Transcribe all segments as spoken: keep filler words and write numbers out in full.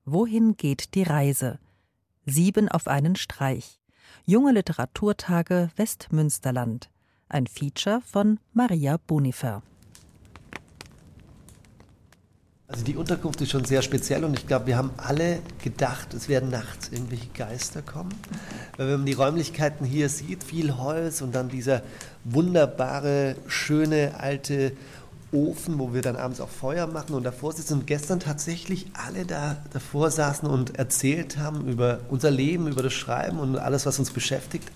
Wohin geht die Reise? Sieben auf einen Streich. Junge Literaturtage Westmünsterland. Ein Feature von Maria Bonifer. Also die Unterkunft ist schon sehr speziell und ich glaube, wir haben alle gedacht, es werden nachts irgendwelche Geister kommen. Weil wenn man die Räumlichkeiten hier sieht, viel Holz und dann dieser wunderbare, schöne, alte Ofen, wo wir dann abends auch Feuer machen und davor sitzen und gestern tatsächlich alle da davor saßen und erzählt haben über unser Leben, über das Schreiben und alles, was uns beschäftigt.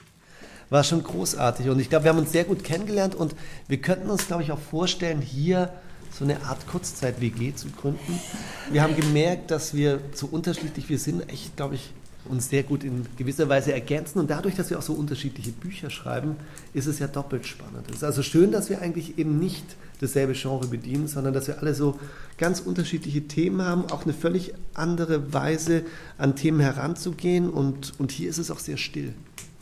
War schon großartig und ich glaube, wir haben uns sehr gut kennengelernt und wir könnten uns, glaube ich, auch vorstellen, hier so eine Art Kurzzeit-W G zu gründen. Wir haben gemerkt, dass wir so unterschiedlich wir sind, echt, glaube ich, uns sehr gut in gewisser Weise ergänzen. Und dadurch, dass wir auch so unterschiedliche Bücher schreiben, ist es ja doppelt spannend. Es ist also schön, dass wir eigentlich eben nicht dasselbe Genre bedienen, sondern dass wir alle so ganz unterschiedliche Themen haben, auch eine völlig andere Weise an Themen heranzugehen. Und, und hier ist es auch sehr still.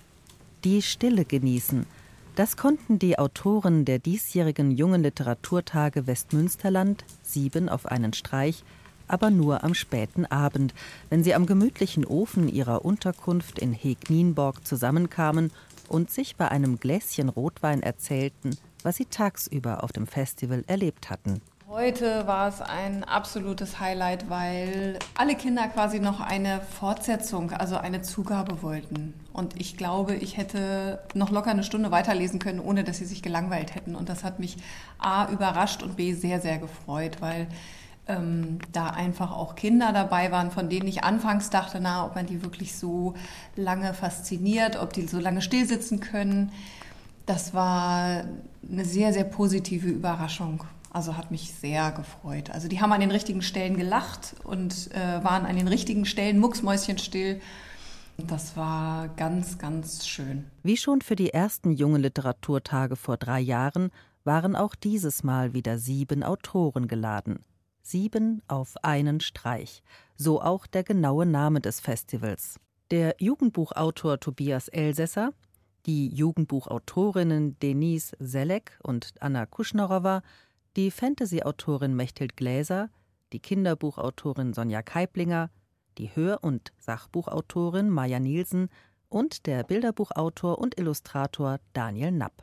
Die Stille genießen. Das konnten die Autoren der diesjährigen Jungen Literaturtage Westmünsterland, sieben auf einen Streich, aber nur am späten Abend, wenn sie am gemütlichen Ofen ihrer Unterkunft in Heeg-Nienborg zusammenkamen und sich bei einem Gläschen Rotwein erzählten, was sie tagsüber auf dem Festival erlebt hatten. Heute war es ein absolutes Highlight, weil alle Kinder quasi noch eine Fortsetzung, also eine Zugabe wollten. Und ich glaube, ich hätte noch locker eine Stunde weiterlesen können, ohne dass sie sich gelangweilt hätten. Und das hat mich A, überrascht und B, sehr, sehr gefreut, weil ähm, da einfach auch Kinder dabei waren, von denen ich anfangs dachte, na, ob man die wirklich so lange fasziniert, ob die so lange stillsitzen können. Das war eine sehr, sehr positive Überraschung. Also hat mich sehr gefreut. Also die haben an den richtigen Stellen gelacht und äh, waren an den richtigen Stellen mucksmäuschenstill. Das war ganz, ganz schön. Wie schon für die ersten Jungen Literaturtage vor drei Jahren waren auch dieses Mal wieder sieben Autoren geladen. Sieben auf einen Streich. So auch der genaue Name des Festivals. Der Jugendbuchautor Tobias Elsässer, die Jugendbuchautorinnen Denise Selleck und Anna Kuschnerowa, die Fantasy-Autorin Mechthild Gläser, die Kinderbuchautorin Sonja Keiplinger, die Hör- und Sachbuchautorin Maja Nielsen und der Bilderbuchautor und Illustrator Daniel Napp.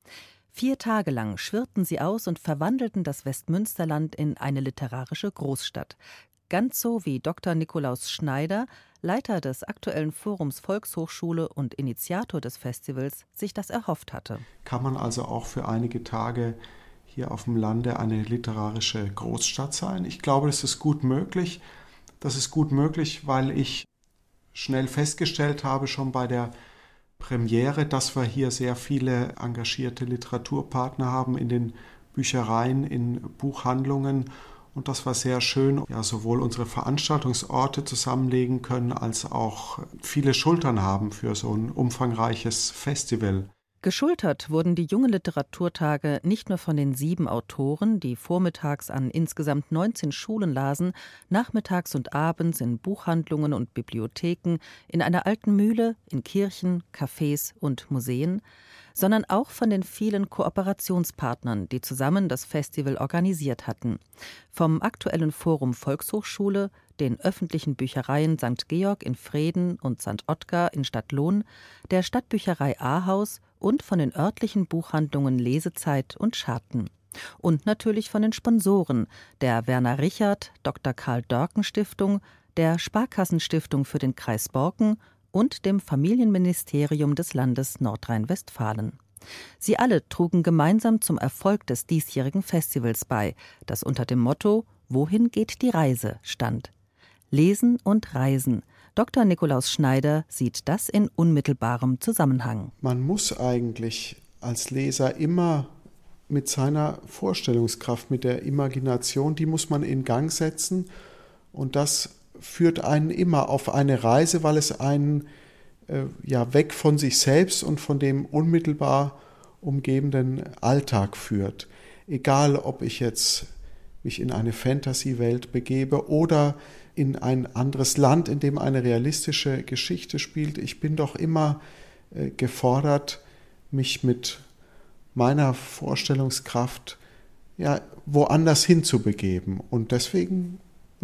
Vier Tage lang schwirrten sie aus und verwandelten das Westmünsterland in eine literarische Großstadt. Ganz so wie Doktor Nikolaus Schneider, Leiter des aktuellen Forums Volkshochschule und Initiator des Festivals, sich das erhofft hatte. Kann man also auch für einige Tage hier auf dem Lande eine literarische Großstadt sein? Ich glaube, das ist gut möglich. Das ist gut möglich, weil ich schnell festgestellt habe, schon bei der Premiere, dass wir hier sehr viele engagierte Literaturpartner haben in den Büchereien, in Buchhandlungen. Und das war sehr schön, ja, sowohl unsere Veranstaltungsorte zusammenlegen können, als auch viele Schultern haben für so ein umfangreiches Festival. Geschultert wurden die Jungen Literaturtage nicht nur von den sieben Autoren, die vormittags an insgesamt neunzehn Schulen lasen, nachmittags und abends in Buchhandlungen und Bibliotheken, in einer alten Mühle, in Kirchen, Cafés und Museen, sondern auch von den vielen Kooperationspartnern, die zusammen das Festival organisiert hatten. Vom aktuellen Forum Volkshochschule, den öffentlichen Büchereien Sankt Georg in Vreden und Sankt Ottgar in Stadtlohn, der Stadtbücherei Ahaus und von den örtlichen Buchhandlungen Lesezeit und Scharten. Und natürlich von den Sponsoren, der Werner Richard, Doktor Karl Dörken Stiftung, der Sparkassenstiftung für den Kreis Borken und dem Familienministerium des Landes Nordrhein-Westfalen. Sie alle trugen gemeinsam zum Erfolg des diesjährigen Festivals bei, das unter dem Motto »Wohin geht die Reise« stand. Lesen und Reisen. Doktor Nikolaus Schneider sieht das in unmittelbarem Zusammenhang. Man muss eigentlich als Leser immer mit seiner Vorstellungskraft, mit der Imagination, die muss man in Gang setzen. Und das führt einen immer auf eine Reise, weil es einen äh, ja, weg von sich selbst und von dem unmittelbar umgebenden Alltag führt. Egal, ob ich jetzt mich in eine Fantasy-Welt begebe oder in ein anderes Land, in dem eine realistische Geschichte spielt. Ich bin doch immer äh, gefordert, mich mit meiner Vorstellungskraft ja, woanders hinzubegeben. Und deswegen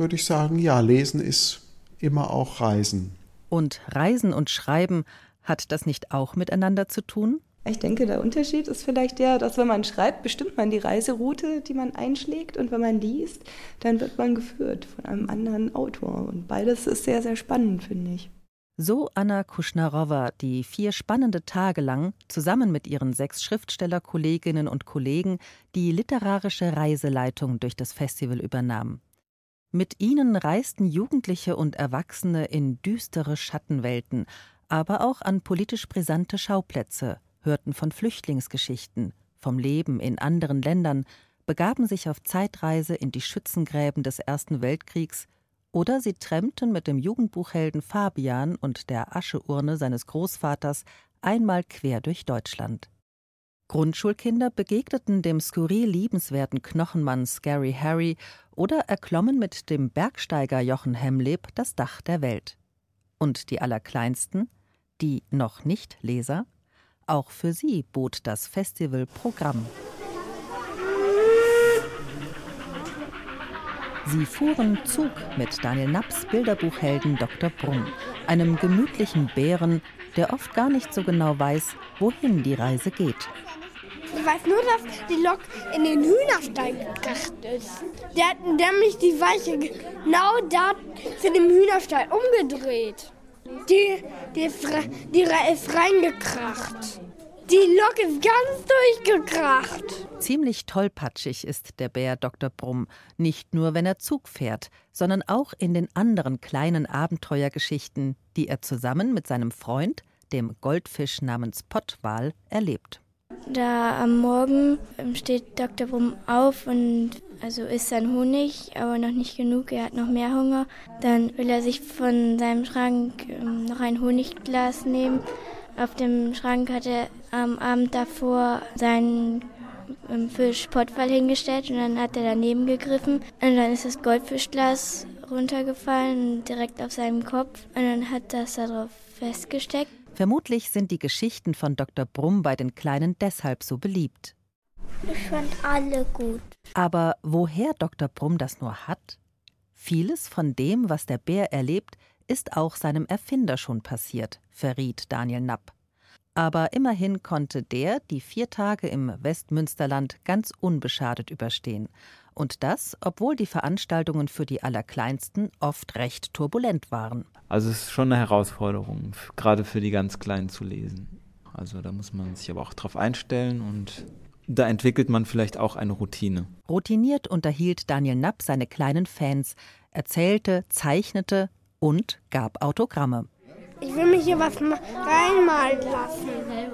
würde ich sagen, ja, Lesen ist immer auch Reisen. Und Reisen und Schreiben, hat das nicht auch miteinander zu tun? Ich denke, der Unterschied ist vielleicht der, dass wenn man schreibt, bestimmt man die Reiseroute, die man einschlägt. Und wenn man liest, dann wird man geführt von einem anderen Autor. Und beides ist sehr, sehr spannend, finde ich. So Anna Kuschnarowa, die vier spannende Tage lang zusammen mit ihren sechs Schriftstellerkolleginnen und Kollegen die literarische Reiseleitung durch das Festival übernahm. Mit ihnen reisten Jugendliche und Erwachsene in düstere Schattenwelten, aber auch an politisch brisante Schauplätze, hörten von Flüchtlingsgeschichten, vom Leben in anderen Ländern, begaben sich auf Zeitreise in die Schützengräben des Ersten Weltkriegs oder sie trennten mit dem Jugendbuchhelden Fabian und der Ascheurne seines Großvaters einmal quer durch Deutschland. Grundschulkinder begegneten dem skurril liebenswerten Knochenmann Scary Harry oder erklommen mit dem Bergsteiger Jochen Hemleb das Dach der Welt. Und die Allerkleinsten, die noch nicht Leser, auch für sie bot das Festival Programm. Sie fuhren Zug mit Daniel Napps Bilderbuchhelden Doktor Brumm, einem gemütlichen Bären, der oft gar nicht so genau weiß, wohin die Reise geht. Ich weiß nur, dass die Lok in den Hühnerstall gekracht ist. Der hat nämlich die Weiche genau da für den Hühnerstall umgedreht. Die, die, die ist reingekracht. Die Lok ist ganz durchgekracht. Ziemlich tollpatschig ist der Bär Doktor Brumm, nicht nur wenn er Zug fährt, sondern auch in den anderen kleinen Abenteuergeschichten, die er zusammen mit seinem Freund, dem Goldfisch namens Pottwal, erlebt. Da am Morgen steht Doktor Brumm auf und also isst sein Honig, aber noch nicht genug, er hat noch mehr Hunger. Dann will er sich von seinem Schrank noch ein Honigglas nehmen. Auf dem Schrank hat er am Abend davor seinen Fisch Pottwal hingestellt und dann hat er daneben gegriffen. Und dann ist das Goldfischglas runtergefallen, direkt auf seinem Kopf. Und dann hat das darauf festgesteckt. Vermutlich sind die Geschichten von Doktor Brumm bei den Kleinen deshalb so beliebt. Ich fand alle gut. Aber woher Doktor Brumm das nur hat? Vieles von dem, was der Bär erlebt, ist auch seinem Erfinder schon passiert, verriet Daniel Napp. Aber immerhin konnte der die vier Tage im Westmünsterland ganz unbeschadet überstehen. Und das, obwohl die Veranstaltungen für die Allerkleinsten oft recht turbulent waren. Also es ist schon eine Herausforderung, gerade für die ganz Kleinen zu lesen. Also da muss man sich aber auch drauf einstellen und da entwickelt man vielleicht auch eine Routine. Routiniert unterhielt Daniel Napp seine kleinen Fans, erzählte, zeichnete und gab Autogramme. Ich will mich hier was reinmalen lassen.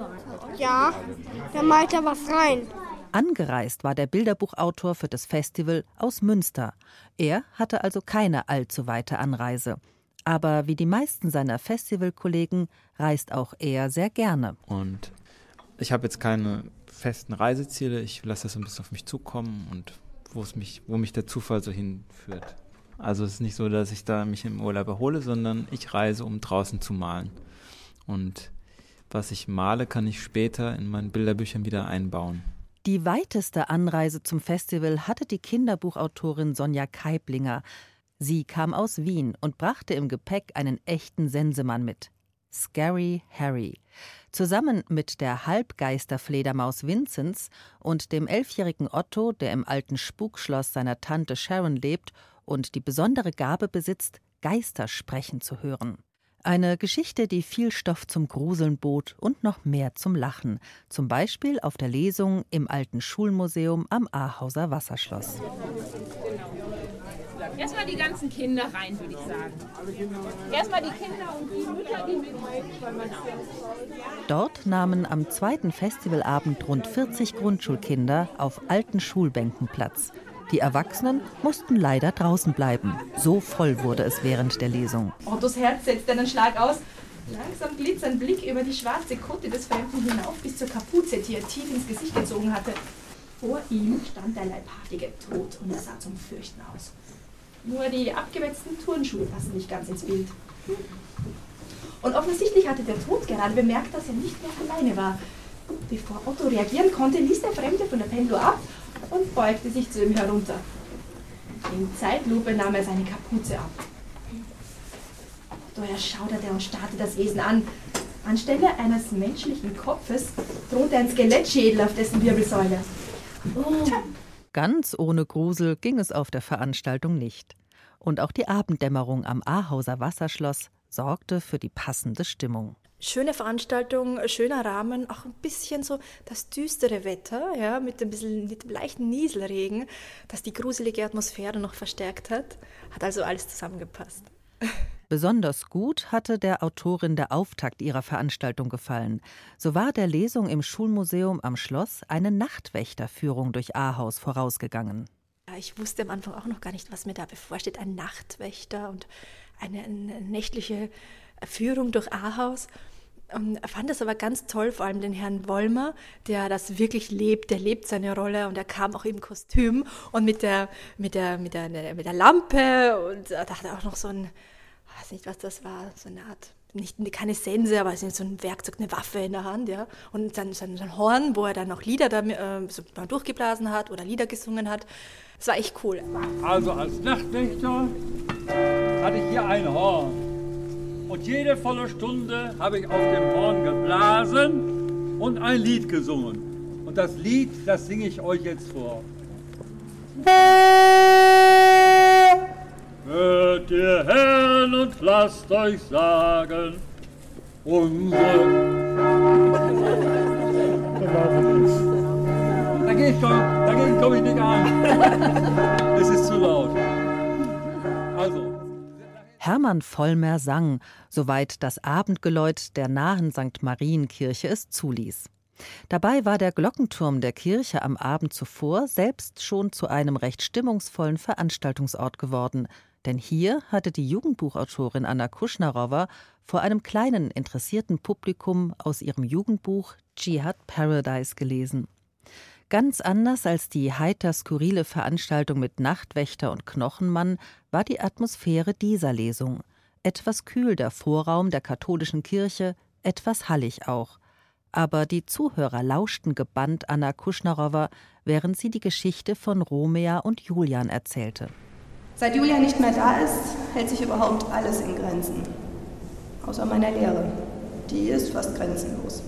Ja, da malt er was rein. Angereist war der Bilderbuchautor für das Festival aus Münster. Er hatte also keine allzu weite Anreise. Aber wie die meisten seiner Festivalkollegen reist auch er sehr gerne. Und ich habe jetzt keine festen Reiseziele. Ich lasse das ein bisschen auf mich zukommen und wo es mich, wo mich der Zufall so hinführt. Also es ist nicht so, dass ich da mich im Urlaub erhole, sondern ich reise, um draußen zu malen. Und was ich male, kann ich später in meinen Bilderbüchern wieder einbauen. Die weiteste Anreise zum Festival hatte die Kinderbuchautorin Sonja Keiblinger. Sie kam aus Wien und brachte im Gepäck einen echten Sensemann mit. Scary Harry. Zusammen mit der Halbgeisterfledermaus Vinzenz und dem elfjährigen Otto, der im alten Spukschloss seiner Tante Sharon lebt und die besondere Gabe besitzt, Geister sprechen zu hören. Eine Geschichte, die viel Stoff zum Gruseln bot und noch mehr zum Lachen. Zum Beispiel auf der Lesung im alten Schulmuseum am Ahauser Wasserschloss. Erstmal die ganzen Kinder rein, würde ich sagen. Erstmal die Kinder und die Mütter, die mit. Dort nahmen am zweiten Festivalabend rund vierzig Grundschulkinder auf alten Schulbänken Platz. Die Erwachsenen mussten leider draußen bleiben. So voll wurde es während der Lesung. Ottos Herz setzte einen Schlag aus. Langsam glitt sein Blick über die schwarze Kutte des Fremden hinauf bis zur Kapuze, die er tief ins Gesicht gezogen hatte. Vor ihm stand der leibhaftige Tod und er sah zum Fürchten aus. Nur die abgewetzten Turnschuhe passen nicht ganz ins Bild. Und offensichtlich hatte der Tod gerade bemerkt, dass er nicht mehr alleine war. Bevor Otto reagieren konnte, ließ der Fremde von der Pendel ab und beugte sich zu ihm herunter. In Zeitlupe nahm er seine Kapuze ab. Doch er schauderte und starrte das Wesen an. Anstelle eines menschlichen Kopfes thronte ein Skelettschädel auf dessen Wirbelsäule. Oh. Ganz ohne Grusel ging es auf der Veranstaltung nicht. Und auch die Abenddämmerung am Ahauser Wasserschloss sorgte für die passende Stimmung. Schöne Veranstaltung, schöner Rahmen, auch ein bisschen so das düstere Wetter, ja, mit ein bisschen mit dem leichten Nieselregen, das die gruselige Atmosphäre noch verstärkt hat. Hat also alles zusammengepasst. Besonders gut hatte der Autorin der Auftakt ihrer Veranstaltung gefallen. So war der Lesung im Schulmuseum am Schloss eine Nachtwächterführung durch Ahaus vorausgegangen. Ja, ich wusste am Anfang auch noch gar nicht, was mir da bevorsteht. Ein Nachtwächter und eine, eine nächtliche Führung durch Ahaus. Ich fand das aber ganz toll, vor allem den Herrn Wollmer, der das wirklich lebt, der lebt seine Rolle und er kam auch im Kostüm und mit der, mit der, mit der, mit der Lampe und da hatte auch noch so ein, ich weiß nicht, was das war, so eine Art, nicht, keine Sense, aber so ein Werkzeug, eine Waffe in der Hand, ja, und dann so ein Horn, wo er dann noch Lieder da, äh, so mal durchgeblasen hat oder Lieder gesungen hat. Das war echt cool. Also als Nachtwächter hatte ich hier ein Horn. Und jede volle Stunde habe ich auf dem Horn geblasen und ein Lied gesungen. Und das Lied, das singe ich euch jetzt vor. Hört ihr Herren und lasst euch sagen, unsere... Dagegen komme dagegen komm ich nicht an. Es ist zu laut. Also... Hermann Vollmer sang, soweit das Abendgeläut der nahen Sankt Marienkirche es zuließ. Dabei war der Glockenturm der Kirche am Abend zuvor selbst schon zu einem recht stimmungsvollen Veranstaltungsort geworden, denn hier hatte die Jugendbuchautorin Anna Kuschnarowa vor einem kleinen, interessierten Publikum aus ihrem Jugendbuch Jihad Paradise gelesen. Ganz anders als die heiter-skurrile Veranstaltung mit Nachtwächter und Knochenmann war die Atmosphäre dieser Lesung. Etwas kühl der Vorraum der katholischen Kirche, etwas hallig auch. Aber die Zuhörer lauschten gebannt Anna Kuschnarowa, während sie die Geschichte von Romea und Julian erzählte. Seit Julian nicht mehr da ist, hält sich überhaupt alles in Grenzen. Außer meiner Lehre. Die ist fast grenzenlos.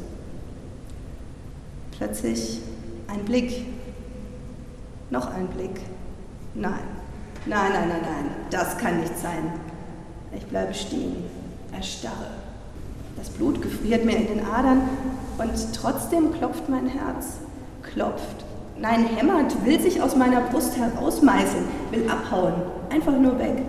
Plötzlich ein Blick. Noch ein Blick. Nein. Nein, nein, nein, nein. Das kann nicht sein. Ich bleibe stehen. Erstarre. Das Blut gefriert mir in den Adern und trotzdem klopft mein Herz. Klopft. Nein, hämmert, will sich aus meiner Brust herausmeißeln, will abhauen. Einfach nur weg.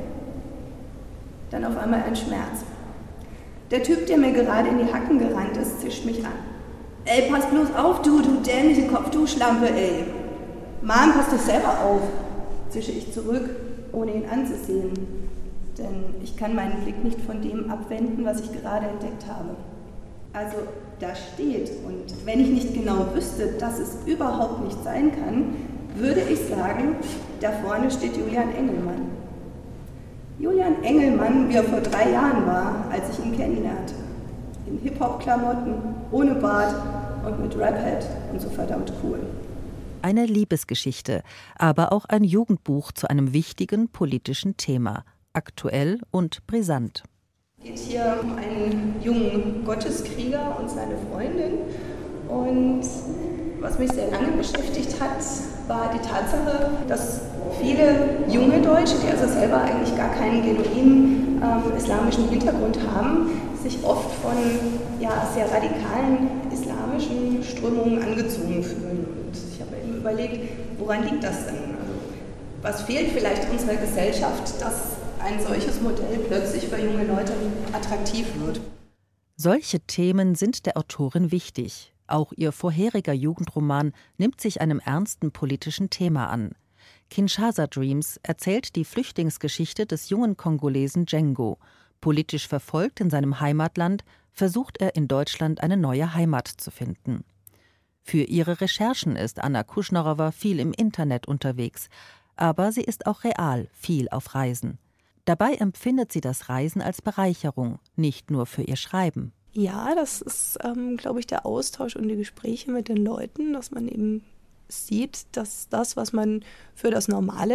Dann auf einmal ein Schmerz. Der Typ, der mir gerade in die Hacken gerannt ist, zischt mich an. Ey, pass bloß auf, du, du dämliche Kopftuchschlampe, ey. Mann, pass doch selber auf, zische ich zurück, ohne ihn anzusehen. Denn ich kann meinen Blick nicht von dem abwenden, was ich gerade entdeckt habe. Also, da steht, und wenn ich nicht genau wüsste, dass es überhaupt nicht sein kann, würde ich sagen, da vorne steht Julian Engelmann. Julian Engelmann, wie er vor drei Jahren war, als ich ihn kennenlernte. In Hip-Hop-Klamotten, ohne Bart und mit Rap-Head und so verdammt cool. Eine Liebesgeschichte, aber auch ein Jugendbuch zu einem wichtigen politischen Thema, aktuell und brisant. Es geht hier um einen jungen Gotteskrieger und seine Freundin. Und was mich sehr lange beschäftigt hat, war die Tatsache, dass viele junge Deutsche, die also selber eigentlich gar keinen genuinen ähm, islamischen Hintergrund haben, sich oft von ja, sehr radikalen islamischen Strömungen angezogen fühlen. Und ich habe mir eben überlegt, woran liegt das denn? Also, was fehlt vielleicht unserer Gesellschaft, dass ein solches Modell plötzlich für junge Leute attraktiv wird? Solche Themen sind der Autorin wichtig. Auch ihr vorheriger Jugendroman nimmt sich einem ernsten politischen Thema an. Kinshasa Dreams erzählt die Flüchtlingsgeschichte des jungen Kongolesen Django. Politisch verfolgt in seinem Heimatland, versucht er in Deutschland eine neue Heimat zu finden. Für ihre Recherchen ist Anna Kuschnarowa viel im Internet unterwegs, aber sie ist auch real viel auf Reisen. Dabei empfindet sie das Reisen als Bereicherung, nicht nur für ihr Schreiben. Ja, das ist, ähm, glaube ich, der Austausch und die Gespräche mit den Leuten, dass man eben sieht, dass das, was man für das Normale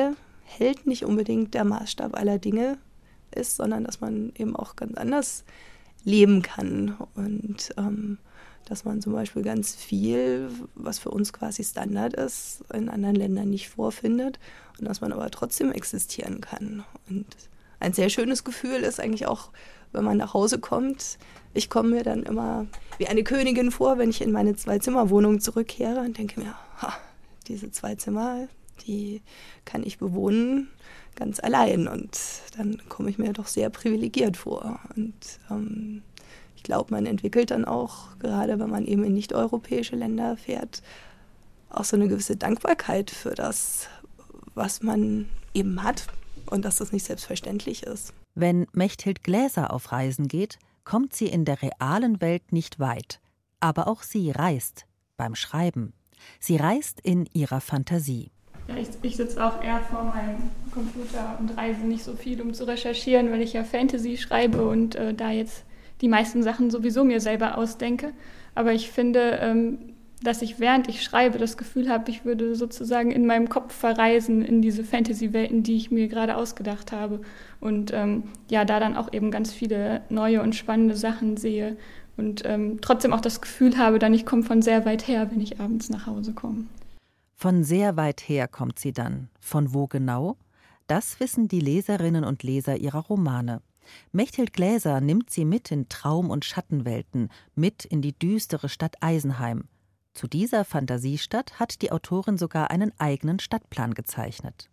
Held nicht unbedingt der Maßstab aller Dinge ist, sondern dass man eben auch ganz anders leben kann und ähm, dass man zum Beispiel ganz viel, was für uns quasi Standard ist, in anderen Ländern nicht vorfindet und dass man aber trotzdem existieren kann. Und ein sehr schönes Gefühl ist eigentlich auch, wenn man nach Hause kommt. Ich komme mir dann immer wie eine Königin vor, wenn ich in meine Zwei-Zimmer-Wohnung zurückkehre und denke mir, ha, diese zwei Zimmer, die kann ich bewohnen, ganz allein. Und dann komme ich mir doch sehr privilegiert vor. Und ähm, ich glaube, man entwickelt dann auch, gerade wenn man eben in nicht-europäische Länder fährt, auch so eine gewisse Dankbarkeit für das, was man eben hat und dass das nicht selbstverständlich ist. Wenn Mechthild Gläser auf Reisen geht, kommt sie in der realen Welt nicht weit. Aber auch sie reist beim Schreiben. Sie reist in ihrer Fantasie. Ja, ich, ich sitze auch eher vor meinem Computer und reise nicht so viel, um zu recherchieren, weil ich ja Fantasy schreibe und äh, da jetzt die meisten Sachen sowieso mir selber ausdenke. Aber ich finde, ähm, dass ich während ich schreibe das Gefühl habe, ich würde sozusagen in meinem Kopf verreisen in diese Fantasy-Welten, die ich mir gerade ausgedacht habe. Und ähm, ja, da dann auch eben ganz viele neue und spannende Sachen sehe und ähm, trotzdem auch das Gefühl habe, dann ich komme von sehr weit her, wenn ich abends nach Hause komme. Von sehr weit her kommt sie dann. Von wo genau? Das wissen die Leserinnen und Leser ihrer Romane. Mechthild Gläser nimmt sie mit in Traum- und Schattenwelten, mit in die düstere Stadt Eisenheim. Zu dieser Fantasiestadt hat die Autorin sogar einen eigenen Stadtplan gezeichnet.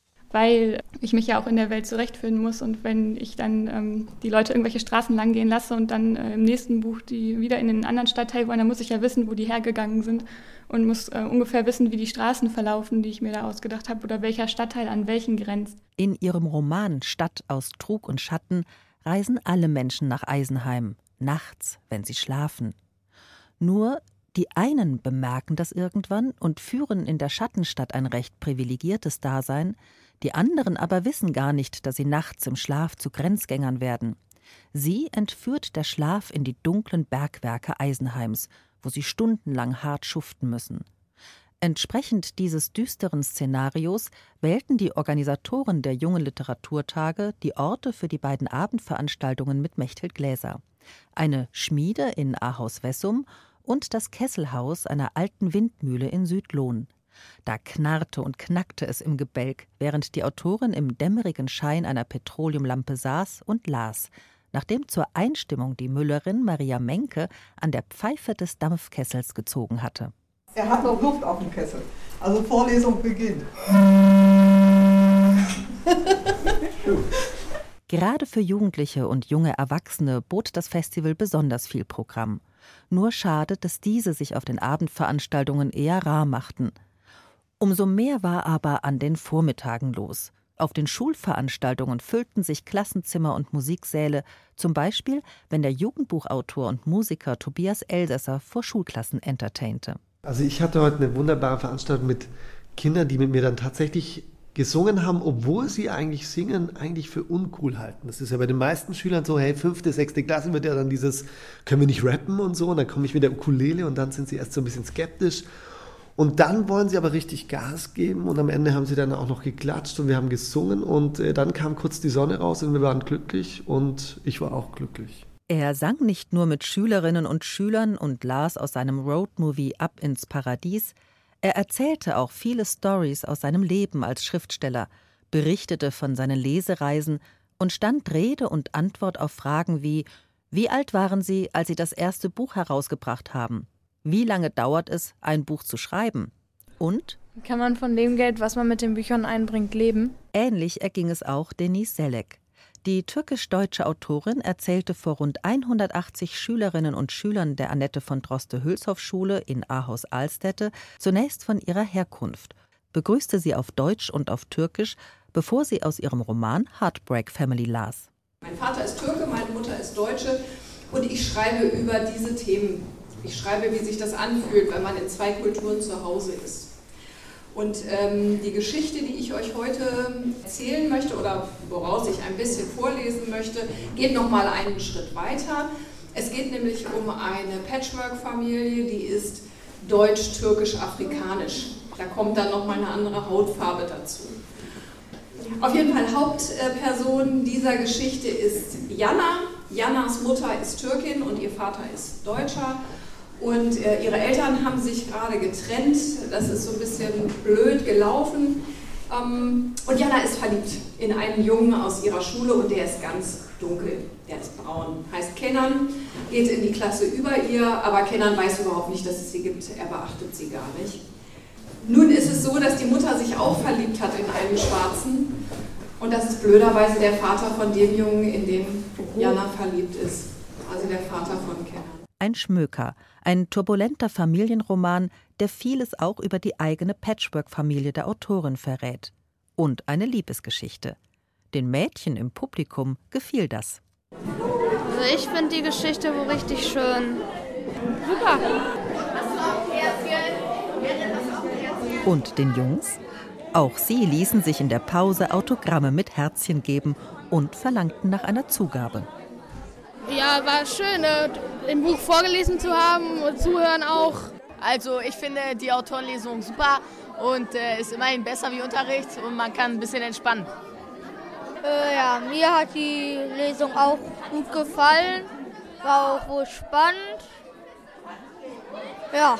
Weil ich mich ja auch in der Welt zurechtfinden muss und wenn ich dann ähm, die Leute irgendwelche Straßen lang gehen lasse und dann äh, im nächsten Buch die wieder in einen anderen Stadtteil wollen, dann muss ich ja wissen, wo die hergegangen sind und muss äh, ungefähr wissen, wie die Straßen verlaufen, die ich mir da ausgedacht habe oder welcher Stadtteil an welchen grenzt. In ihrem Roman Stadt aus Trug und Schatten reisen alle Menschen nach Eisenheim, nachts, wenn sie schlafen. Nur die einen bemerken das irgendwann und führen in der Schattenstadt ein recht privilegiertes Dasein, die anderen aber wissen gar nicht, dass sie nachts im Schlaf zu Grenzgängern werden. Sie entführt der Schlaf in die dunklen Bergwerke Eisenheims, wo sie stundenlang hart schuften müssen. Entsprechend dieses düsteren Szenarios wählten die Organisatoren der Jungen Literaturtage die Orte für die beiden Abendveranstaltungen mit Mechthild Gläser. Eine Schmiede in Ahaus-Wessum und das Kesselhaus einer alten Windmühle in Südlohn. Da knarrte und knackte es im Gebälk, während die Autorin im dämmerigen Schein einer Petroleumlampe saß und las, nachdem zur Einstimmung die Müllerin Maria Menke an der Pfeife des Dampfkessels gezogen hatte. Er hat noch Luft auf dem Kessel. Also Vorlesung beginnt. Gerade für Jugendliche und junge Erwachsene bot das Festival besonders viel Programm. Nur schade, dass diese sich auf den Abendveranstaltungen eher rar machten. Umso mehr war aber an den Vormittagen los. Auf den Schulveranstaltungen füllten sich Klassenzimmer und Musiksäle, zum Beispiel, wenn der Jugendbuchautor und Musiker Tobias Elsässer vor Schulklassen entertainte. Also ich hatte heute eine wunderbare Veranstaltung mit Kindern, die mit mir dann tatsächlich gesungen haben, obwohl sie eigentlich Singen eigentlich für uncool halten. Das ist ja bei den meisten Schülern so, hey, fünfte, sechste Klasse wird ja dann dieses, können wir nicht rappen und so, und dann komme ich mit der Ukulele und dann sind sie erst so ein bisschen skeptisch. Und dann wollen sie aber richtig Gas geben und am Ende haben sie dann auch noch geklatscht und wir haben gesungen und äh, dann kam kurz die Sonne raus und wir waren glücklich und ich war auch glücklich. Er sang nicht nur mit Schülerinnen und Schülern und las aus seinem Roadmovie Ab ins Paradies, er erzählte auch viele Storys aus seinem Leben als Schriftsteller, berichtete von seinen Lesereisen und stand Rede und Antwort auf Fragen wie: Wie alt waren Sie, als Sie das erste Buch herausgebracht haben? Wie lange dauert es, ein Buch zu schreiben? Und? Kann man von dem Geld, was man mit den Büchern einbringt, leben? Ähnlich erging es auch Deniz Selek. Die türkisch-deutsche Autorin erzählte vor rund hundertachtzig Schülerinnen und Schülern der Annette von Droste-Hülshoff-Schule in Ahaus-Alstette zunächst von ihrer Herkunft, begrüßte sie auf Deutsch und auf Türkisch, bevor sie aus ihrem Roman Heartbreak Family las. Mein Vater ist Türke, meine Mutter ist Deutsche und ich schreibe über diese Themen. Ich schreibe, wie sich das anfühlt, wenn man in zwei Kulturen zu Hause ist. Und ähm, die Geschichte, die ich euch heute erzählen möchte oder woraus ich ein bisschen vorlesen möchte, geht noch mal einen Schritt weiter. Es geht nämlich um eine Patchwork-Familie, die ist deutsch-türkisch-afrikanisch. Da kommt dann noch mal eine andere Hautfarbe dazu. Auf jeden Fall Hauptperson dieser Geschichte ist Jana. Janas Mutter ist Türkin und ihr Vater ist Deutscher. Und äh, ihre Eltern haben sich gerade getrennt. Das ist so ein bisschen blöd gelaufen. Ähm, und Jana ist verliebt in einen Jungen aus ihrer Schule und der ist ganz dunkel. Der ist braun. Heißt Kenan, geht in die Klasse über ihr, aber Kenan weiß überhaupt nicht, dass es sie gibt. Er beachtet sie gar nicht. Nun ist es so, dass die Mutter sich auch verliebt hat in einen Schwarzen. Und das ist blöderweise der Vater von dem Jungen, in den Jana verliebt ist. Also der Vater von Kenan. Ein Schmöker, ein turbulenter Familienroman, der vieles auch über die eigene Patchwork-Familie der Autorin verrät. Und eine Liebesgeschichte. Den Mädchen im Publikum gefiel das. Also ich finde die Geschichte wohl richtig schön. Super. Und den Jungs? Auch sie ließen sich in der Pause Autogramme mit Herzchen geben und verlangten nach einer Zugabe. Ja, war schön, im Buch vorgelesen zu haben und zuhören auch. Also ich finde die Autorenlesung super und äh, ist immerhin besser wie Unterricht und man kann ein bisschen entspannen. Äh, ja, mir hat die Lesung auch gut gefallen, war auch wohl spannend. Ja.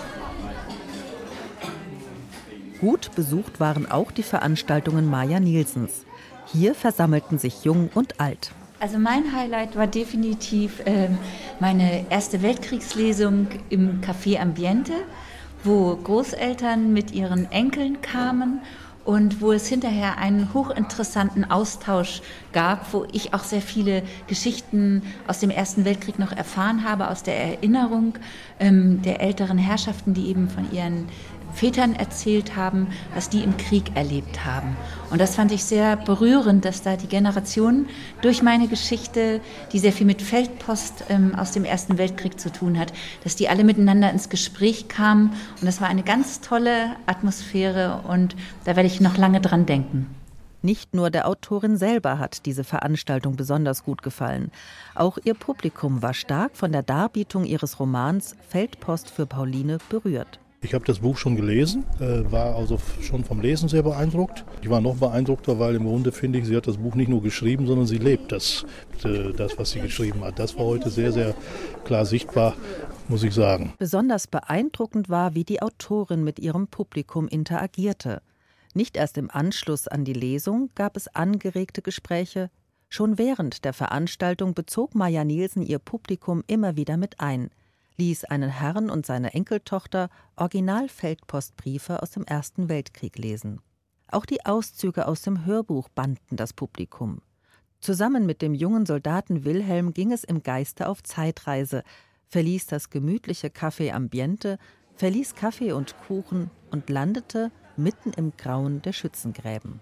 Gut besucht waren auch die Veranstaltungen Maja Nielsens. Hier versammelten sich Jung und Alt. Also mein Highlight war definitiv äh, meine erste Weltkriegslesung im Café Ambiente, wo Großeltern mit ihren Enkeln kamen und wo es hinterher einen hochinteressanten Austausch gab, wo ich auch sehr viele Geschichten aus dem Ersten Weltkrieg noch erfahren habe, aus der Erinnerung ähm, der älteren Herrschaften, die eben von ihren Vätern erzählt haben, was die im Krieg erlebt haben. Und das fand ich sehr berührend, dass da die Generation durch meine Geschichte, die sehr viel mit Feldpost ähm, aus dem Ersten Weltkrieg zu tun hat, dass die alle miteinander ins Gespräch kamen. Und das war eine ganz tolle Atmosphäre und da werde ich noch lange dran denken. Nicht nur der Autorin selber hat diese Veranstaltung besonders gut gefallen. Auch ihr Publikum war stark von der Darbietung ihres Romans Feldpost für Pauline berührt. Ich habe das Buch schon gelesen, äh, war also schon vom Lesen sehr beeindruckt. Ich war noch beeindruckter, weil im Grunde finde ich, sie hat das Buch nicht nur geschrieben, sondern sie lebt das, äh, das, was sie geschrieben hat. Das war heute sehr, sehr klar sichtbar, muss ich sagen. Besonders beeindruckend war, wie die Autorin mit ihrem Publikum interagierte. Nicht erst im Anschluss an die Lesung gab es angeregte Gespräche. Schon während der Veranstaltung bezog Maja Nielsen ihr Publikum immer wieder mit ein, ließ einen Herrn und seine Enkeltochter Original-Feldpostbriefe aus dem Ersten Weltkrieg lesen. Auch die Auszüge aus dem Hörbuch banden das Publikum. Zusammen mit dem jungen Soldaten Wilhelm ging es im Geiste auf Zeitreise, verließ das gemütliche Café Ambiente, verließ Kaffee und Kuchen und landete mitten im Grauen der Schützengräben.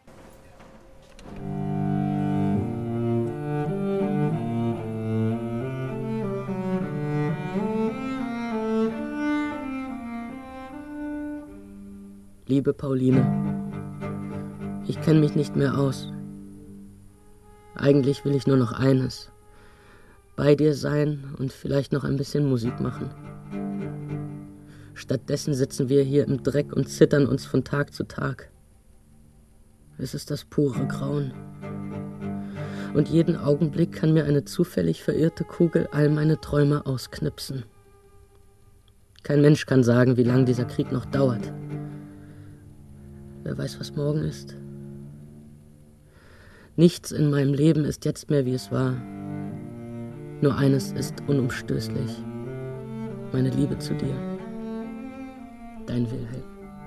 Liebe Pauline, ich kenne mich nicht mehr aus. Eigentlich will ich nur noch eines: bei dir sein und vielleicht noch ein bisschen Musik machen. Stattdessen sitzen wir hier im Dreck und zittern uns von Tag zu Tag. Es ist das pure Grauen. Und jeden Augenblick kann mir eine zufällig verirrte Kugel all meine Träume ausknipsen. Kein Mensch kann sagen, wie lange dieser Krieg noch dauert. Wer weiß, was morgen ist. Nichts in meinem Leben ist jetzt mehr, wie es war. Nur eines ist unumstößlich: meine Liebe zu dir. Dein Wilhelm.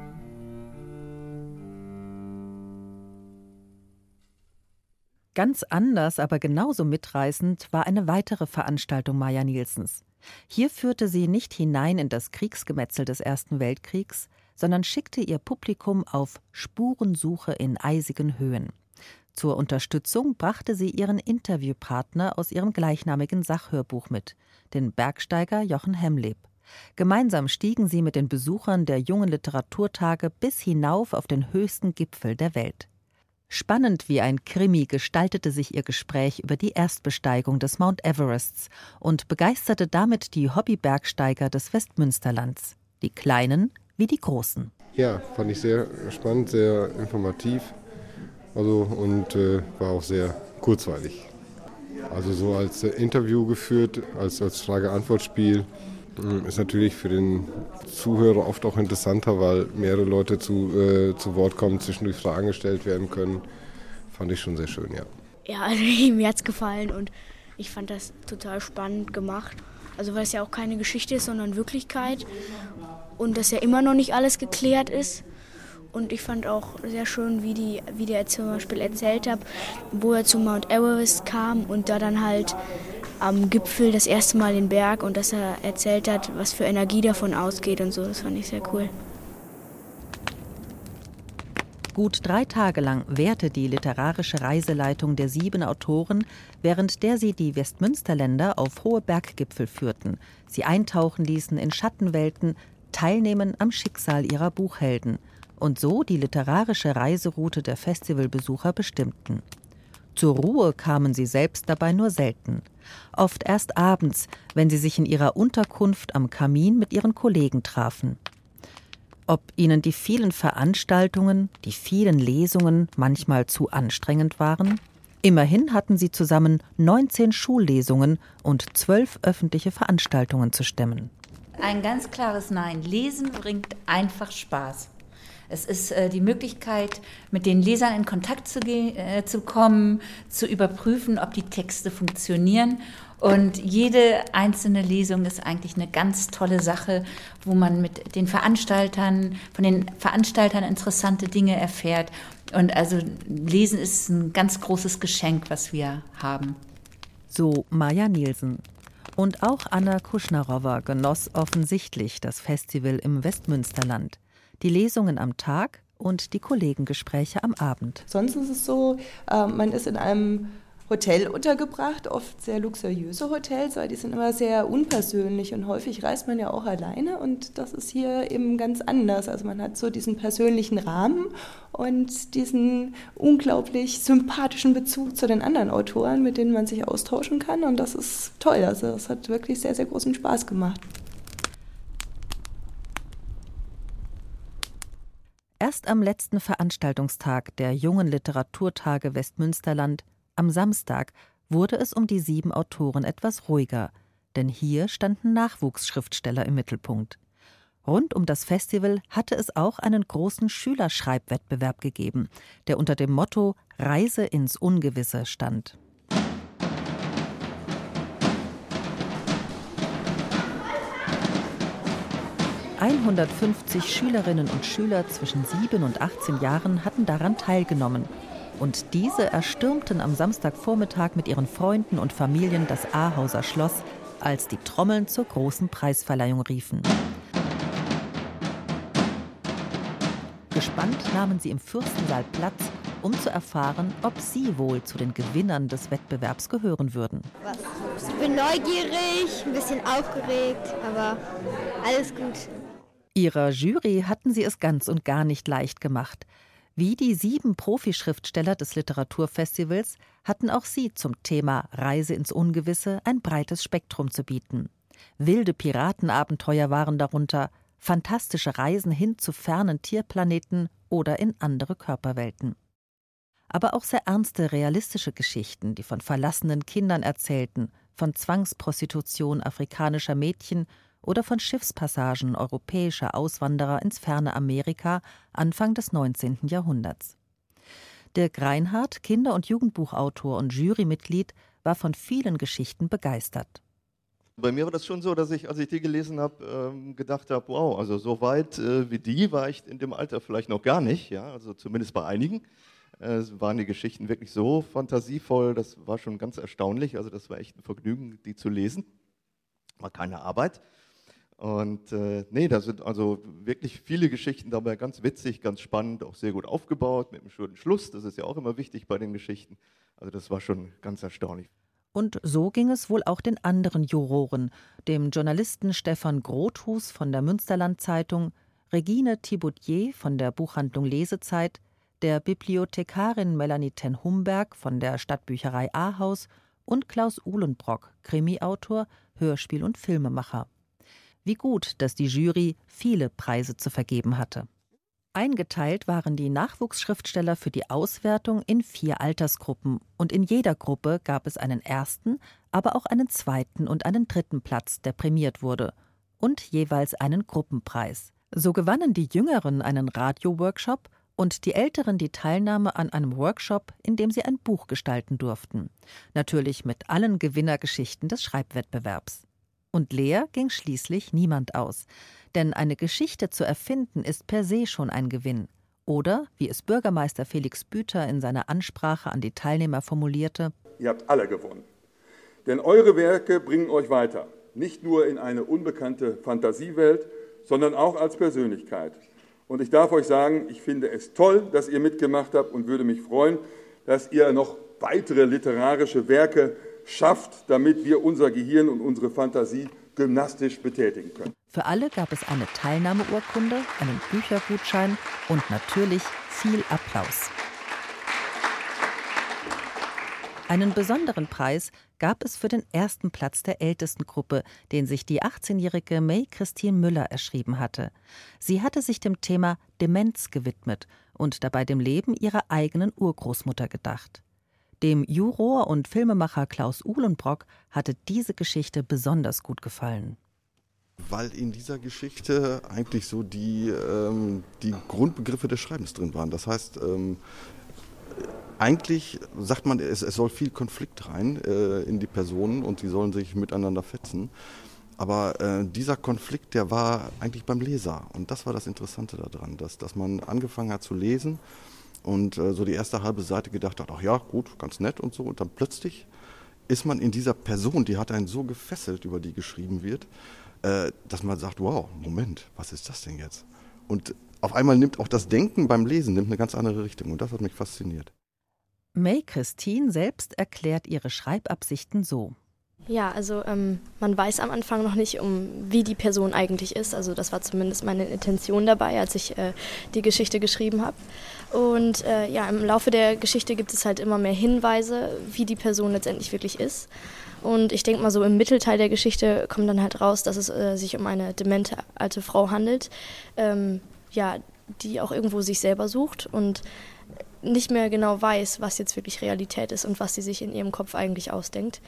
Ganz anders, aber genauso mitreißend war eine weitere Veranstaltung Maja Nielsens. Hier führte sie nicht hinein in das Kriegsgemetzel des Ersten Weltkriegs, sondern schickte ihr Publikum auf Spurensuche in eisigen Höhen. Zur Unterstützung brachte sie ihren Interviewpartner aus ihrem gleichnamigen Sachhörbuch mit, den Bergsteiger Jochen Hemleb. Gemeinsam stiegen sie mit den Besuchern der Jungen Literaturtage bis hinauf auf den höchsten Gipfel der Welt. Spannend wie ein Krimi gestaltete sich ihr Gespräch über die Erstbesteigung des Mount Everests und begeisterte damit die Hobbybergsteiger des Westmünsterlands, die Kleinen wie die Großen. Ja, fand ich sehr spannend, sehr informativ Also und äh, war auch sehr kurzweilig. Also so als äh, Interview geführt, als, als Frage-Antwort-Spiel äh, ist natürlich für den Zuhörer oft auch interessanter, weil mehrere Leute zu, äh, zu Wort kommen, zwischendurch Fragen gestellt werden können. Fand ich schon sehr schön, ja. Ja, also mir hat's gefallen und ich fand das total spannend gemacht. Also weil es ja auch keine Geschichte ist, sondern Wirklichkeit und dass ja immer noch nicht alles geklärt ist. Und ich fand auch sehr schön, wie, die, wie der zum Beispiel erzählt hat, wo er zu Mount Everest kam und da dann halt am Gipfel das erste Mal den Berg und dass er erzählt hat, was für Energie davon ausgeht und so. Das fand ich sehr cool. Gut drei Tage lang währte die literarische Reiseleitung der sieben Autoren, während der sie die Westmünsterländer auf hohe Berggipfel führten, sie eintauchen ließen in Schattenwelten, teilnehmen am Schicksal ihrer Buchhelden und so die literarische Reiseroute der Festivalbesucher bestimmten. Zur Ruhe kamen sie selbst dabei nur selten. Oft erst abends, wenn sie sich in ihrer Unterkunft am Kamin mit ihren Kollegen trafen. Ob ihnen die vielen Veranstaltungen, die vielen Lesungen manchmal zu anstrengend waren? Immerhin hatten sie zusammen neunzehn Schullesungen und zwölf öffentliche Veranstaltungen zu stemmen. Ein ganz klares Nein. Lesen bringt einfach Spaß. Es ist äh, die Möglichkeit, mit den Lesern in Kontakt zu, ge- äh, zu kommen, zu überprüfen, ob die Texte funktionieren. Und jede einzelne Lesung ist eigentlich eine ganz tolle Sache, wo man mit den Veranstaltern, von den Veranstaltern interessante Dinge erfährt. Und also Lesen ist ein ganz großes Geschenk, was wir haben. So Maja Nielsen. Und auch Anna Kuschnarowa genoss offensichtlich das Festival im Westmünsterland. Die Lesungen am Tag und die Kollegengespräche am Abend. Sonst ist es so, äh, man ist in einem Hotel untergebracht, oft sehr luxuriöse Hotels, weil die sind immer sehr unpersönlich und häufig reist man ja auch alleine und das ist hier eben ganz anders. Also man hat so diesen persönlichen Rahmen und diesen unglaublich sympathischen Bezug zu den anderen Autoren, mit denen man sich austauschen kann und das ist toll. Also das hat wirklich sehr, sehr großen Spaß gemacht. Erst am letzten Veranstaltungstag der Jungen Literaturtage Westmünsterland, am Samstag, wurde es um die sieben Autoren etwas ruhiger, denn hier standen Nachwuchsschriftsteller im Mittelpunkt. Rund um das Festival hatte es auch einen großen Schülerschreibwettbewerb gegeben, der unter dem Motto »Reise ins Ungewisse« stand. hundertfünfzig Schülerinnen und Schüler zwischen sieben und achtzehn Jahren hatten daran teilgenommen. Und diese erstürmten am Samstagvormittag mit ihren Freunden und Familien das Ahauser Schloss, als die Trommeln zur großen Preisverleihung riefen. Gespannt nahmen sie im Fürstensaal Platz, um zu erfahren, ob sie wohl zu den Gewinnern des Wettbewerbs gehören würden. Ich bin neugierig, ein bisschen aufgeregt, aber alles gut. Ihrer Jury hatten sie es ganz und gar nicht leicht gemacht. Wie die sieben Profischriftsteller des Literaturfestivals hatten auch sie zum Thema Reise ins Ungewisse ein breites Spektrum zu bieten. Wilde Piratenabenteuer waren darunter, fantastische Reisen hin zu fernen Tierplaneten oder in andere Körperwelten. Aber auch sehr ernste, realistische Geschichten, die von verlassenen Kindern erzählten, von Zwangsprostitution afrikanischer Mädchen oder von Schiffspassagen europäischer Auswanderer ins ferne Amerika Anfang des neunzehnten Jahrhunderts. Dirk Reinhardt, Kinder- und Jugendbuchautor und Jurymitglied, war von vielen Geschichten begeistert. Bei mir war das schon so, dass ich, als ich die gelesen habe, gedacht habe, wow, also so weit wie die war ich in dem Alter vielleicht noch gar nicht, ja, also zumindest bei einigen. Es waren die Geschichten wirklich so fantasievoll, das war schon ganz erstaunlich, also das war echt ein Vergnügen, die zu lesen. War keine Arbeit. Und äh, nee, da sind also wirklich viele Geschichten dabei, ganz witzig, ganz spannend, auch sehr gut aufgebaut, mit einem schönen Schluss, das ist ja auch immer wichtig bei den Geschichten. Also das war schon ganz erstaunlich. Und so ging es wohl auch den anderen Juroren, dem Journalisten Stefan Grothus von der Münsterland-Zeitung, Regine Thibautier von der Buchhandlung Lesezeit, der Bibliothekarin Melanie ten Humberg von der Stadtbücherei Ahaus und Klaus Uhlenbrock, Krimiautor, Hörspiel- und Filmemacher. Wie gut, dass die Jury viele Preise zu vergeben hatte. Eingeteilt waren die Nachwuchsschriftsteller für die Auswertung in vier Altersgruppen und in jeder Gruppe gab es einen ersten, aber auch einen zweiten und einen dritten Platz, der prämiert wurde, und jeweils einen Gruppenpreis. So gewannen die Jüngeren einen Radio-Workshop und die Älteren die Teilnahme an einem Workshop, in dem sie ein Buch gestalten durften. Natürlich mit allen Gewinnergeschichten des Schreibwettbewerbs. Und leer ging schließlich niemand aus. Denn eine Geschichte zu erfinden, ist per se schon ein Gewinn. Oder, wie es Bürgermeister Felix Büter in seiner Ansprache an die Teilnehmer formulierte: Ihr habt alle gewonnen. Denn eure Werke bringen euch weiter. Nicht nur in eine unbekannte Fantasiewelt, sondern auch als Persönlichkeit. Und ich darf euch sagen, ich finde es toll, dass ihr mitgemacht habt und würde mich freuen, dass ihr noch weitere literarische Werke schafft, damit wir unser Gehirn und unsere Fantasie gymnastisch betätigen können. Für alle gab es eine Teilnahmeurkunde, einen Büchergutschein und natürlich viel Applaus. Einen besonderen Preis gab es für den ersten Platz der Ältestengruppe, den sich die achtzehnjährige May-Christine Müller erschrieben hatte. Sie hatte sich dem Thema Demenz gewidmet und dabei dem Leben ihrer eigenen Urgroßmutter gedacht. Dem Juror und Filmemacher Klaus Uhlenbrock hatte diese Geschichte besonders gut gefallen. Weil in dieser Geschichte eigentlich so die, ähm, die Grundbegriffe des Schreibens drin waren. Das heißt, ähm, eigentlich sagt man, es, es soll viel Konflikt rein äh, in die Personen und sie sollen sich miteinander fetzen. Aber äh, dieser Konflikt, der war eigentlich beim Leser. Und das war das Interessante daran, dass, dass man angefangen hat zu lesen und äh, so die erste halbe Seite gedacht hat, ach ja, gut, ganz nett und so. Und dann plötzlich ist man in dieser Person, die hat einen so gefesselt, über die geschrieben wird, äh, dass man sagt, wow, Moment, was ist das denn jetzt? Und auf einmal nimmt auch das Denken beim Lesen nimmt eine ganz andere Richtung. Und das hat mich fasziniert. May-Christine selbst erklärt ihre Schreibabsichten so. Ja, also ähm, man weiß am Anfang noch nicht, um wie die Person eigentlich ist. Also das war zumindest meine Intention dabei, als ich äh, die Geschichte geschrieben habe. Und äh, ja, im Laufe der Geschichte gibt es halt immer mehr Hinweise, wie die Person letztendlich wirklich ist. Und ich denke mal so, im Mittelteil der Geschichte kommt dann halt raus, dass es äh, sich um eine demente alte Frau handelt, ähm, ja, die auch irgendwo sich selber sucht und nicht mehr genau weiß, was jetzt wirklich Realität ist und was sie sich in ihrem Kopf eigentlich ausdenkt.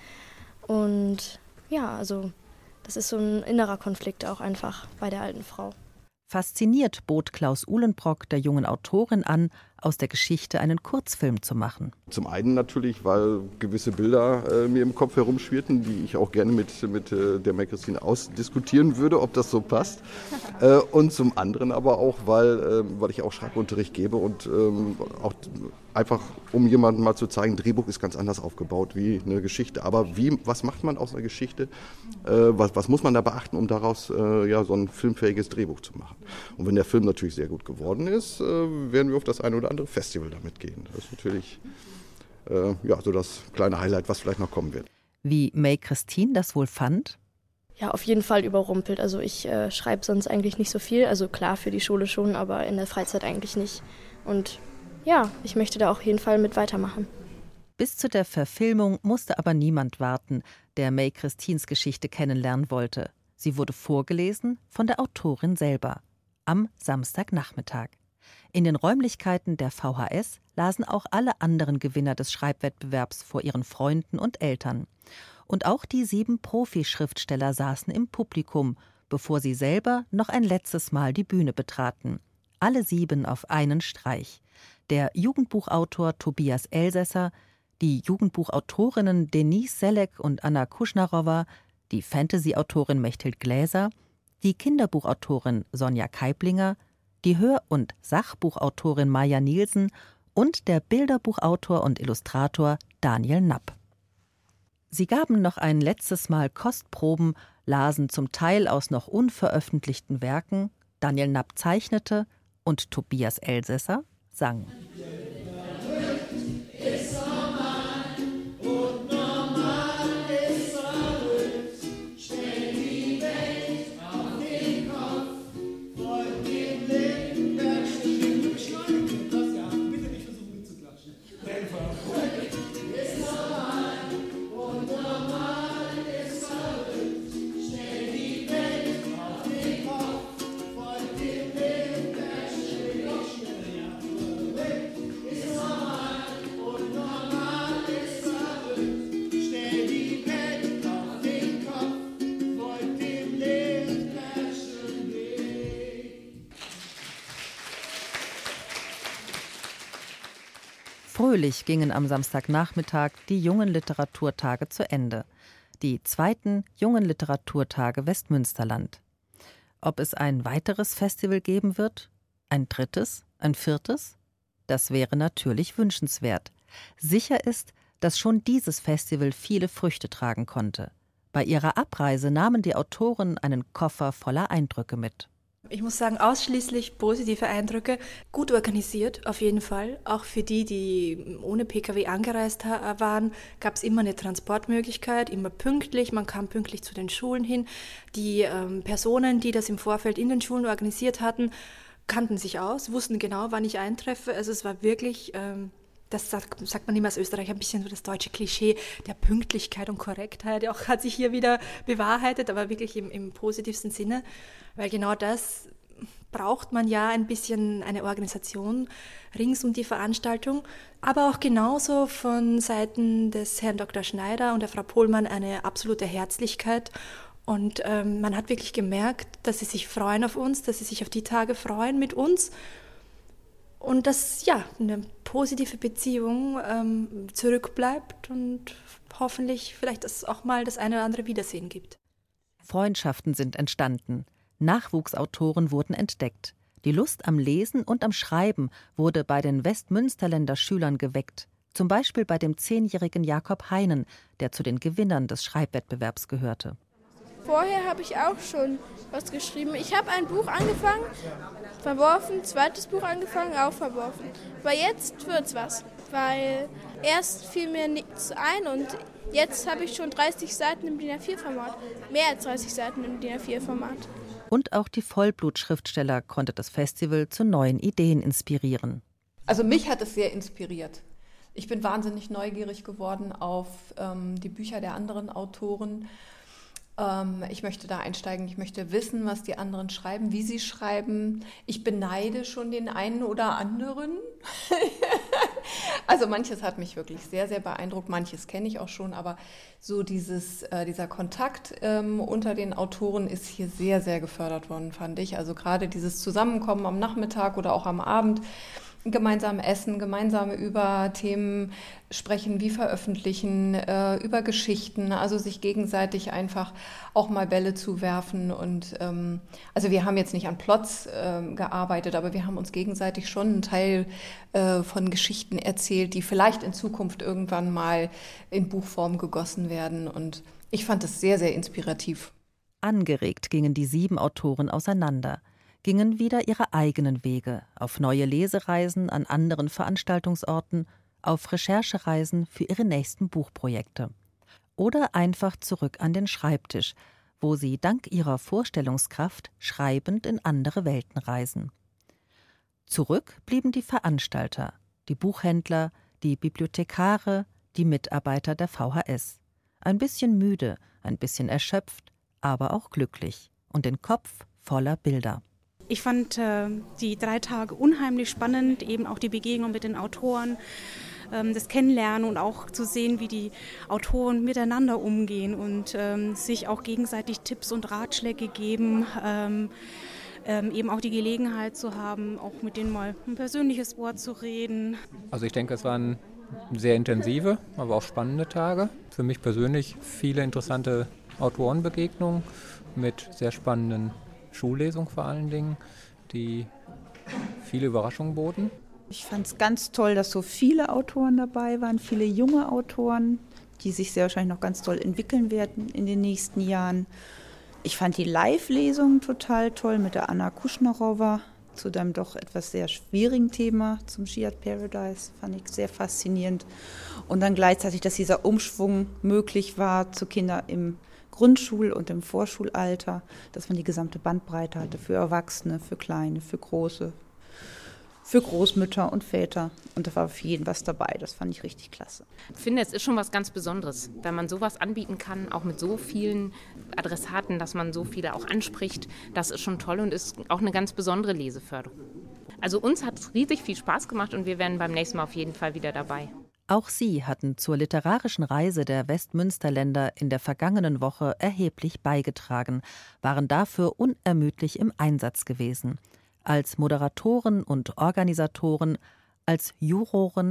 Und ja, also das ist so ein innerer Konflikt auch einfach bei der alten Frau. Fasziniert bot Klaus Uhlenbrock der jungen Autorin an, aus der Geschichte einen Kurzfilm zu machen. Zum einen natürlich, weil gewisse Bilder äh, mir im Kopf herumschwirrten, die ich auch gerne mit, mit äh, der May-Christine ausdiskutieren würde, ob das so passt. Äh, und zum anderen aber auch, weil, äh, weil ich auch Schreibunterricht gebe und ähm, auch einfach, um jemandem mal zu zeigen, Drehbuch ist ganz anders aufgebaut wie eine Geschichte. Aber wie, was macht man aus einer Geschichte? Äh, was, was muss man da beachten, um daraus äh, ja, so ein filmfähiges Drehbuch zu machen? Und wenn der Film natürlich sehr gut geworden ist, äh, werden wir auf das eine oder andere Festival damit gehen. Das ist natürlich äh, ja, so das kleine Highlight, was vielleicht noch kommen wird. Wie May-Christine das wohl fand? Ja, auf jeden Fall überrumpelt. Also ich äh, schreibe sonst eigentlich nicht so viel. Also klar, für die Schule schon, aber in der Freizeit eigentlich nicht. Und ja, ich möchte da auf jeden Fall mit weitermachen. Bis zu der Verfilmung musste aber niemand warten, der May-Christines Geschichte kennenlernen wollte. Sie wurde vorgelesen von der Autorin selber am Samstagnachmittag. In den Räumlichkeiten der V H S lasen auch alle anderen Gewinner des Schreibwettbewerbs vor ihren Freunden und Eltern. Und auch die sieben Profi-Schriftsteller saßen im Publikum, bevor sie selber noch ein letztes Mal die Bühne betraten. Alle sieben auf einen Streich. Der Jugendbuchautor Tobias Elsässer, die Jugendbuchautorinnen Denise Selleck und Anna Kuschnarowa, die Fantasy-Autorin Mechthild Gläser, die Kinderbuchautorin Sonja Keiblinger, die Hör- und Sachbuchautorin Maja Nielsen und der Bilderbuchautor und Illustrator Daniel Napp. Sie gaben noch ein letztes Mal Kostproben, lasen zum Teil aus noch unveröffentlichten Werken, Daniel Napp zeichnete und Tobias Elsässer sang. Fröhlich gingen am Samstagnachmittag die Jungen Literaturtage zu Ende. Die zweiten Jungen Literaturtage Westmünsterland. Ob es ein weiteres Festival geben wird? Ein drittes? Ein viertes? Das wäre natürlich wünschenswert. Sicher ist, dass schon dieses Festival viele Früchte tragen konnte. Bei ihrer Abreise nahmen die Autoren einen Koffer voller Eindrücke mit. Ich muss sagen, ausschließlich positive Eindrücke. Gut organisiert, auf jeden Fall. Auch für die, die ohne P K W angereist waren, gab es immer eine Transportmöglichkeit, immer pünktlich. Man kam pünktlich zu den Schulen hin. Die ähm, Personen, die das im Vorfeld in den Schulen organisiert hatten, kannten sich aus, wussten genau, wann ich eintreffe. Also es war wirklich... Ähm, Das sagt, sagt man immer als Österreicher, ein bisschen so das deutsche Klischee der Pünktlichkeit und Korrektheit. Auch hat sich hier wieder bewahrheitet, aber wirklich im, im positivsten Sinne. Weil genau das braucht man ja ein bisschen eine Organisation rings um die Veranstaltung. Aber auch genauso von Seiten des Herrn Doktor Schneider und der Frau Pohlmann eine absolute Herzlichkeit. Und ähm, man hat wirklich gemerkt, dass sie sich freuen auf uns, dass sie sich auf die Tage freuen mit uns. Und dass ja eine positive Beziehung ähm, zurückbleibt und hoffentlich vielleicht das auch mal das eine oder andere Wiedersehen gibt. Freundschaften sind entstanden. Nachwuchsautoren wurden entdeckt. Die Lust am Lesen und am Schreiben wurde bei den Westmünsterländer Schülern geweckt. Zum Beispiel bei dem zehnjährigen Jakob Heinen, der zu den Gewinnern des Schreibwettbewerbs gehörte. Vorher habe ich auch schon was geschrieben. Ich habe ein Buch angefangen, verworfen, zweites Buch angefangen, auch verworfen. Aber jetzt wird's was, weil erst fiel mir nichts ein und jetzt habe ich schon dreißig Seiten im D I N A vier Format. Mehr als dreißig Seiten im D I N A vier Format. Und auch die Vollblutschriftsteller konnte das Festival zu neuen Ideen inspirieren. Also mich hat es sehr inspiriert. Ich bin wahnsinnig neugierig geworden auf ähm, die Bücher der anderen Autoren. Ich möchte da einsteigen, ich möchte wissen, was die anderen schreiben, wie sie schreiben. Ich beneide schon den einen oder anderen. Also manches hat mich wirklich sehr, sehr beeindruckt, manches kenne ich auch schon, aber so dieses, äh, dieser Kontakt ähm, unter den Autoren ist hier sehr, sehr gefördert worden, fand ich. Also gerade dieses Zusammenkommen am Nachmittag oder auch am Abend, gemeinsam essen, gemeinsam über Themen sprechen, wie veröffentlichen, äh, über Geschichten, also sich gegenseitig einfach auch mal Bälle zuwerfen. Und ähm, also wir haben jetzt nicht an Plots äh, gearbeitet, aber wir haben uns gegenseitig schon einen Teil äh, von Geschichten erzählt, die vielleicht in Zukunft irgendwann mal in Buchform gegossen werden. Und ich fand es sehr, sehr inspirativ. Angeregt gingen die sieben Autoren auseinander, gingen wieder ihre eigenen Wege, auf neue Lesereisen an anderen Veranstaltungsorten, auf Recherchereisen für ihre nächsten Buchprojekte. Oder einfach zurück an den Schreibtisch, wo sie dank ihrer Vorstellungskraft schreibend in andere Welten reisen. Zurück blieben die Veranstalter, die Buchhändler, die Bibliothekare, die Mitarbeiter der V H S. Ein bisschen müde, ein bisschen erschöpft, aber auch glücklich und den Kopf voller Bilder. Ich fand äh, die drei Tage unheimlich spannend, eben auch die Begegnung mit den Autoren, ähm, das Kennenlernen und auch zu sehen, wie die Autoren miteinander umgehen und ähm, sich auch gegenseitig Tipps und Ratschläge geben, ähm, ähm, eben auch die Gelegenheit zu haben, auch mit denen mal ein persönliches Wort zu reden. Also ich denke, es waren sehr intensive, aber auch spannende Tage. Für mich persönlich viele interessante Autorenbegegnungen mit sehr spannenden Schullesung vor allen Dingen, die viele Überraschungen boten. Ich fand es ganz toll, dass so viele Autoren dabei waren, viele junge Autoren, die sich sehr wahrscheinlich noch ganz toll entwickeln werden in den nächsten Jahren. Ich fand die Live-Lesung total toll mit der Anna Kuschnerowa zu dem doch etwas sehr schwierigen Thema zum Shared Paradise, fand ich sehr faszinierend. Und dann gleichzeitig, dass dieser Umschwung möglich war zu Kindern im Grundschul- und im Vorschulalter, dass man die gesamte Bandbreite hatte für Erwachsene, für Kleine, für Große, für Großmütter und Väter. Und da war für jeden was dabei. Das fand ich richtig klasse. Ich finde, es ist schon was ganz Besonderes, wenn man sowas anbieten kann, auch mit so vielen Adressaten, dass man so viele auch anspricht. Das ist schon toll und ist auch eine ganz besondere Leseförderung. Also uns hat es riesig viel Spaß gemacht und wir werden beim nächsten Mal auf jeden Fall wieder dabei. Auch sie hatten zur literarischen Reise der Westmünsterländer in der vergangenen Woche erheblich beigetragen, waren dafür unermüdlich im Einsatz gewesen. Als Moderatoren und Organisatoren, als Juroren,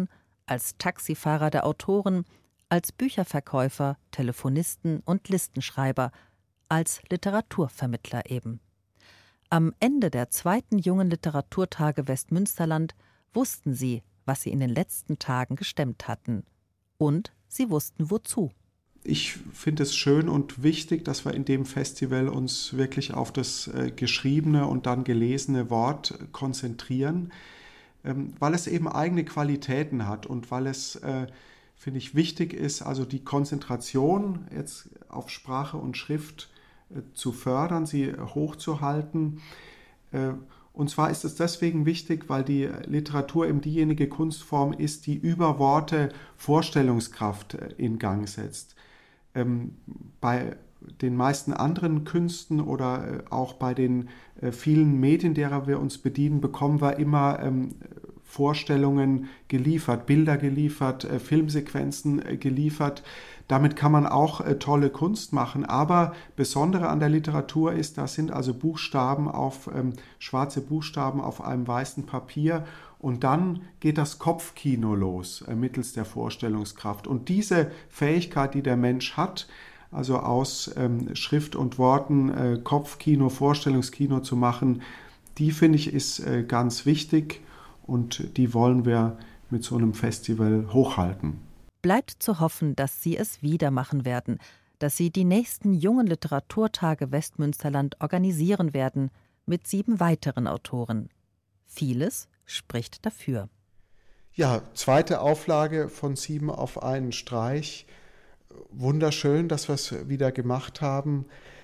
als Taxifahrer der Autoren, als Bücherverkäufer, Telefonisten und Listenschreiber, als Literaturvermittler eben. Am Ende der zweiten Jungen Literaturtage Westmünsterland wussten sie, was sie in den letzten Tagen gestemmt hatten. Und sie wussten wozu. Ich finde es schön und wichtig, dass wir in dem Festival uns wirklich auf das äh, geschriebene und dann gelesene Wort konzentrieren, ähm, weil es eben eigene Qualitäten hat und weil es, äh, finde ich, wichtig ist, also die Konzentration jetzt auf Sprache und Schrift äh, zu fördern, sie hochzuhalten. Äh, Und zwar ist es deswegen wichtig, weil die Literatur eben diejenige Kunstform ist, die über Worte Vorstellungskraft in Gang setzt. Ähm, bei den meisten anderen Künsten oder äh, auch bei den äh, vielen Medien, derer wir uns bedienen, bekommen wir immer ähm, Vorstellungen geliefert, Bilder geliefert, äh, Filmsequenzen äh, geliefert. Damit kann man auch äh, tolle Kunst machen, aber Besondere an der Literatur ist, das sind also Buchstaben auf, ähm, schwarze Buchstaben auf einem weißen Papier und dann geht das Kopfkino los äh, mittels der Vorstellungskraft. Und diese Fähigkeit, die der Mensch hat, also aus ähm, Schrift und Worten äh, Kopfkino, Vorstellungskino zu machen, die finde ich ist äh, ganz wichtig und die wollen wir mit so einem Festival hochhalten. Bleibt zu hoffen, dass Sie es wieder machen werden, dass Sie die nächsten Jungen Literaturtage Westmünsterland organisieren werden mit sieben weiteren Autoren. Vieles spricht dafür. Ja, zweite Auflage von Sieben auf einen Streich. Wunderschön, dass wir es wieder gemacht haben.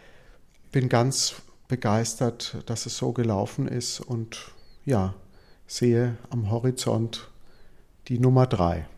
Bin ganz begeistert, dass es so gelaufen ist und ja, sehe am Horizont die Nummer drei.